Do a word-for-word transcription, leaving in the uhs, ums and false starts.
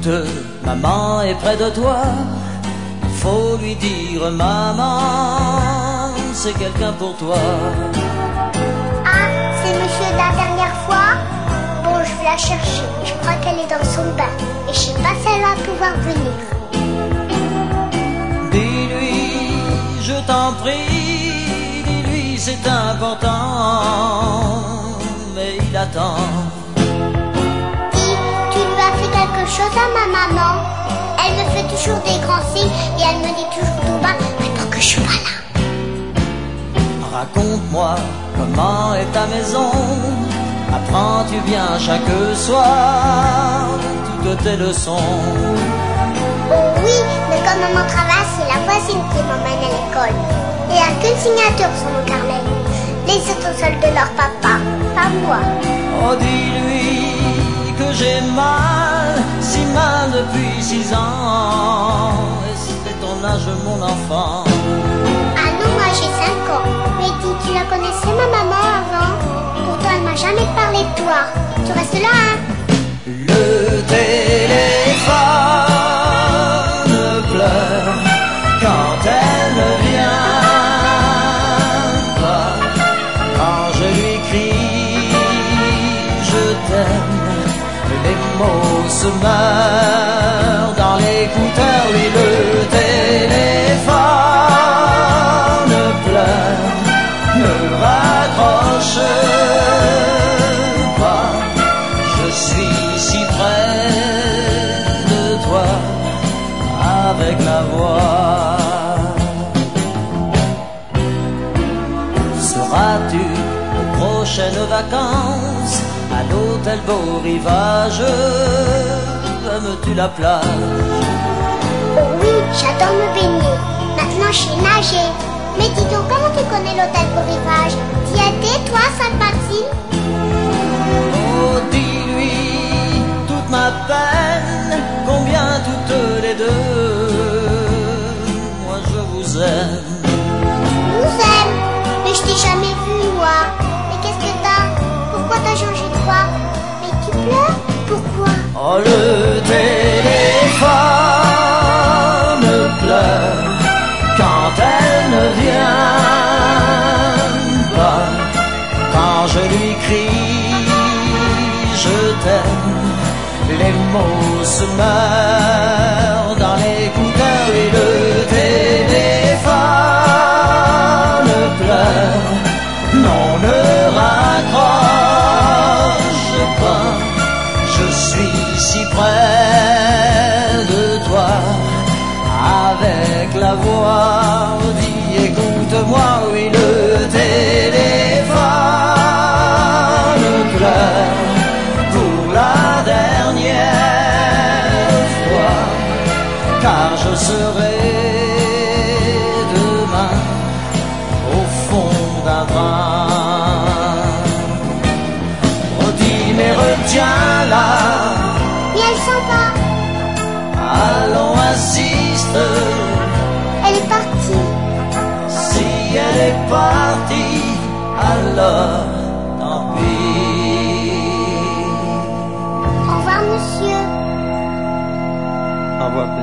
écoute, maman est près de toi. Faut lui dire, maman, c'est quelqu'un pour toi. Ah, c'est monsieur de la dernière fois? Bon, je vais la chercher. Je crois qu'elle est dans son bain. Et je sais pas si elle va pouvoir venir. Dis-lui, je t'en prie, dis-lui, c'est important. Mais il attend. Dis, tu lui as fait quelque chose à ma maman? Elle me fait toujours des grands signes et elle me dit toujours tout bas, maintenant que je suis pas là. Raconte-moi comment est ta maison. Apprends-tu bien chaque soir toutes tes leçons? Oh oui, mais comme maman travaille, c'est la voisine qui m'emmène à l'école. Il n'y a qu'une signature sur mon carnet. Les autres sont celles de leur papa, pas moi. Oh, dis-lui que j'ai mal, si mal depuis six ans. Et c'est ton âge, mon enfant. Ah non, moi j'ai cinq ans. Mais dis, tu la connaissais ma maman avant? Pourtant elle m'a jamais parlé de toi. Tu restes là, hein? Le téléphone pleure quand elle ne vient pas. Quand je lui crie je t'aime, les mots se meurent dans l'écouteur. Oui, le téléphone pleure, ne raccroche pas. Je suis si près de toi avec la voix. Seras-tu aux prochaines vacances à l'hôtel Beau Rivage? Aimes-tu la plage? Oh oui, j'adore me baigner. Maintenant je sais nager. Mais dis donc, comment tu connais l'hôtel Beau Rivage? T'y étais, toi, Sainte-Maxime? Oh, dis-lui toute ma peine, combien toutes les deux, moi je vous aime. Nous aime. Mais je t'ai jamais vu, moi. Mais qu'est-ce que t'as? Pourquoi t'as changé de voix? Mais tu pleures? Pourquoi? Oh, le téléphone pleure quand elle ne vient pas. Quand je lui crie je t'aime, les mots se meurent dans l'écouteur. Et le téléphone pleure, non, ne raccroche pas. Je suis si près de toi avec la voix. Dis, écoute-moi, oui, le téléphone pleure pour la dernière fois, car je serai demain au fond d'un train. Oh, dis, mais retiens-la. Et elle s'en va. Allons, assiste. Elle est partie. Si elle est partie, alors tant pis. Au revoir, monsieur. Au revoir.